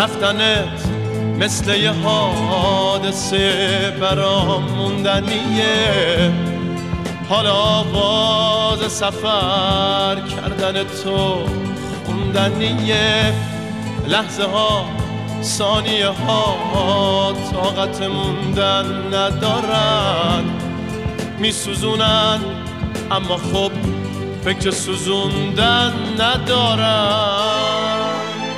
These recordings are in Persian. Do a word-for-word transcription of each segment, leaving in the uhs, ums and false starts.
رفتنت مثل یه حادثه برام موندنیه، حالا آواز سفر کردن تو خوندنیه. لحظه ها ثانیه ها طاقت موندن ندارن، میسوزونن اما خب فکر سوزوندن ندارن.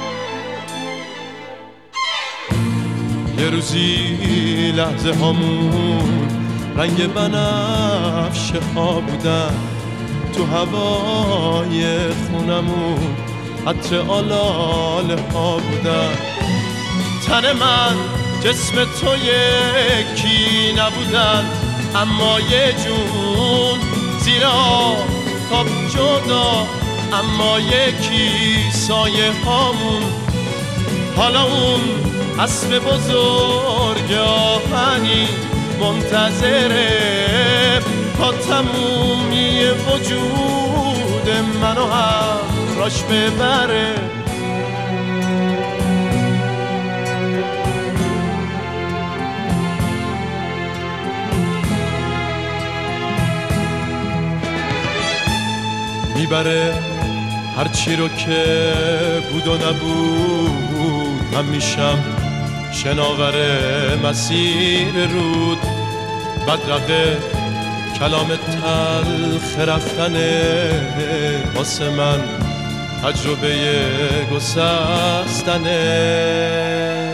یه روزی لحظه هامون رنگ بنفشه ها بودن، تو هوای خونمون عطر آلاله ها بودن. تن من جسم تو یکی نبودن، اما یه جون زیر آفتاب جدا، اما یکی سایه هامون. حالا اون اسب بزرگ آهنی منتظره تا تمومی وجود منو همراش ببره. میبره هرچی رو که بود و نبود، من میشم شناور مسیر رود. بدرقه کلام تلخ رفتنه، واسه من تجربه گسستنه.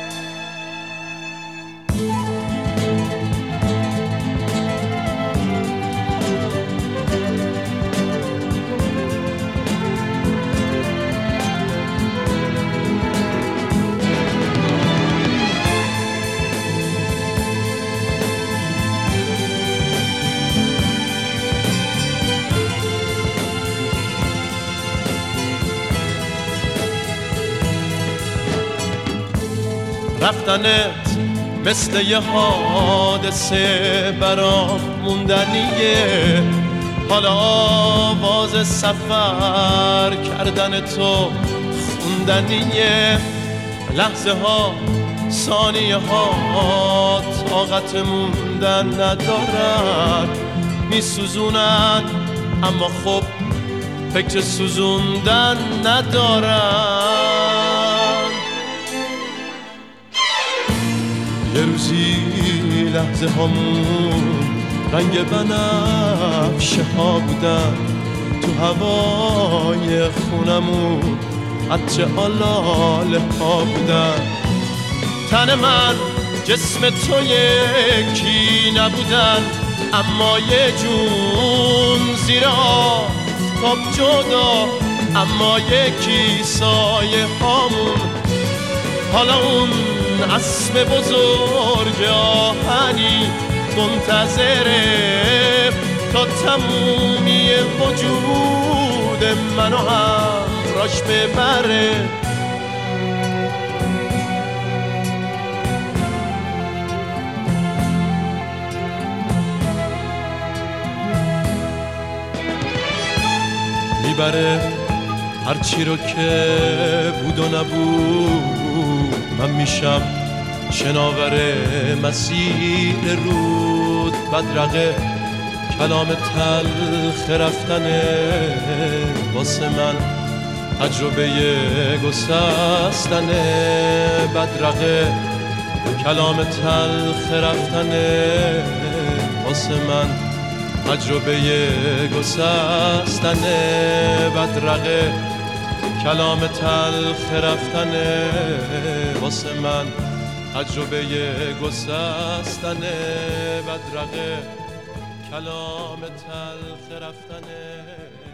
رفتنت مثل یه حادثه برام موندنیه، حالا آواز سفر کردن تو خوندنیه. لحظه ها ثانیه ها طاقت موندن ندارن، میسوزونن اما خب فکر سوزوندن ندارن. یه روزی لحظه هامون رنگ بنفشه ها بودن، تو هوای خونمون عطر آلاله ها بودن. تن من جسم تو یکی نبودن، اما یه جون زیر آفتاب جدا، اما یکی سایه هامون. حالا اون اسب بزرگ آهنی منتظره تا تمومی وجود منو همراش ببره. میبره هرچی رو که بود و نبود، من میشم شناور مسیر رود. بدرقه کلام تلخ رفتنه، واسه من تجربه گسستنه. بدرقه کلام تلخ رفتنه، واسه من تجربه گسستنه. بدرقه کلام تلخ رفتنه، واسه من تجربه گسستنه. بدرقه کلام تلخ رفتنه.